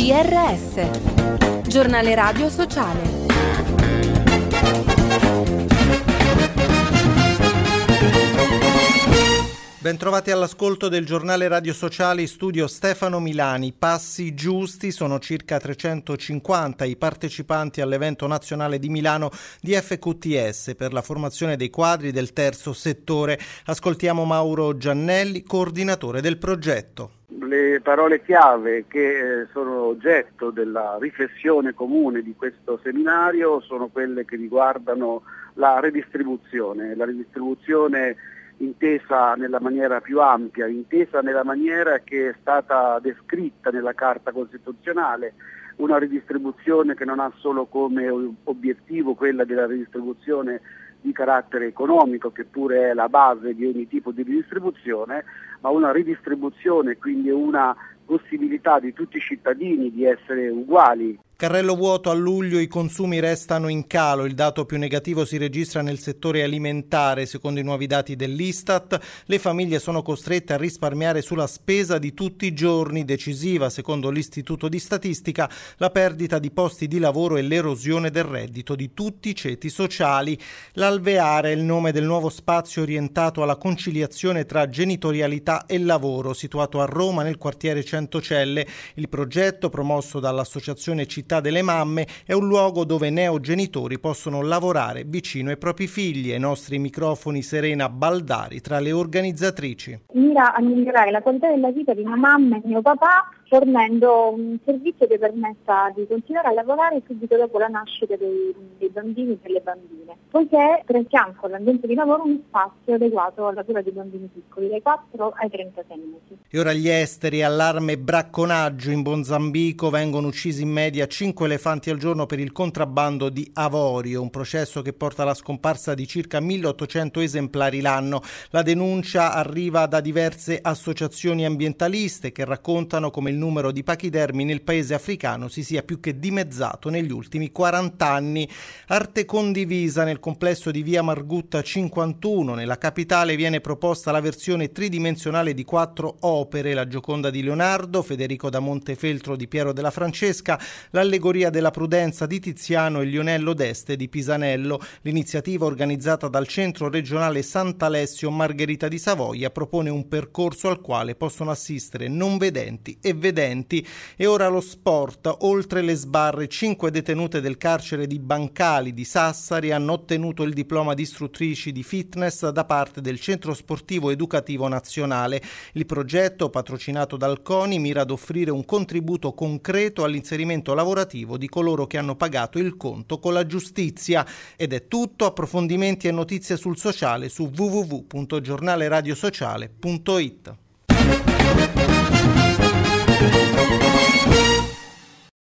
GRS, Giornale Radio Sociale. Bentrovati all'ascolto del Giornale Radio Sociale, in studio Stefano Milani. Passi giusti, sono circa 350 i partecipanti all'evento nazionale di Milano di FQTS per la formazione dei quadri del terzo settore. Ascoltiamo Mauro Giannelli, coordinatore del progetto. Le parole chiave che sono oggetto della riflessione comune di questo seminario sono quelle che riguardano la redistribuzione intesa nella maniera più ampia, intesa nella maniera che è stata descritta nella Carta Costituzionale, una redistribuzione che non ha solo come obiettivo quella della redistribuzione di carattere economico, che pure è la base di ogni tipo di redistribuzione, ma una redistribuzione, quindi una possibilità di tutti i cittadini di essere uguali. Carrello vuoto a luglio, i consumi restano in calo, il dato più negativo si registra nel settore alimentare, secondo i nuovi dati dell'Istat. Le famiglie sono costrette a risparmiare sulla spesa di tutti i giorni, decisiva, secondo l'Istituto di Statistica, la perdita di posti di lavoro e l'erosione del reddito di tutti i ceti sociali. L'Alveare è il nome del nuovo spazio orientato alla conciliazione tra genitorialità e lavoro, situato a Roma nel quartiere Centocelle. Il progetto, promosso dall'Associazione Città delle Mamme, è un luogo dove neogenitori possono lavorare vicino ai propri figli. Ai nostri microfoni Serena Baldari, tra le organizzatrici. Mira a migliorare la qualità della vita di mia mamma e mio papà, fornendo un servizio che permetta di continuare a lavorare subito dopo la nascita dei bambini e delle bambine, poiché per fianco all'ambiente di lavoro un spazio adeguato alla cura dei bambini piccoli, dai 4 ai 36 mesi. E ora gli esteri, allarme bracconaggio. In Mozambico vengono uccisi in media 5 elefanti al giorno per il contrabbando di avorio, un processo che porta alla scomparsa di circa 1800 esemplari l'anno. La denuncia arriva da diverse associazioni ambientaliste che raccontano come il numero di pachidermi nel paese africano si sia più che dimezzato negli ultimi 40 anni. Arte condivisa nel complesso di via Margutta 51. Nella capitale viene proposta la versione tridimensionale di 4 opere: la Gioconda di Leonardo, Federico da Montefeltro di Piero della Francesca, l'Allegoria della Prudenza di Tiziano e Lionello d'Este di Pisanello. L'iniziativa, organizzata dal Centro Regionale Sant'Alessio Margherita di Savoia, propone un percorso al quale possono assistere non vedenti e vedenti. E ora lo sport. Oltre le sbarre, 5 detenute del carcere di Bancali di Sassari hanno ottenuto il diploma di istruttrici di fitness da parte del Centro Sportivo Educativo Nazionale. Il progetto, patrocinato dal CONI, mira ad offrire un contributo concreto all'inserimento lavorativo di coloro che hanno pagato il conto con la giustizia. Ed è tutto. Approfondimenti e notizie sul sociale su www.giornaleradiosociale.it.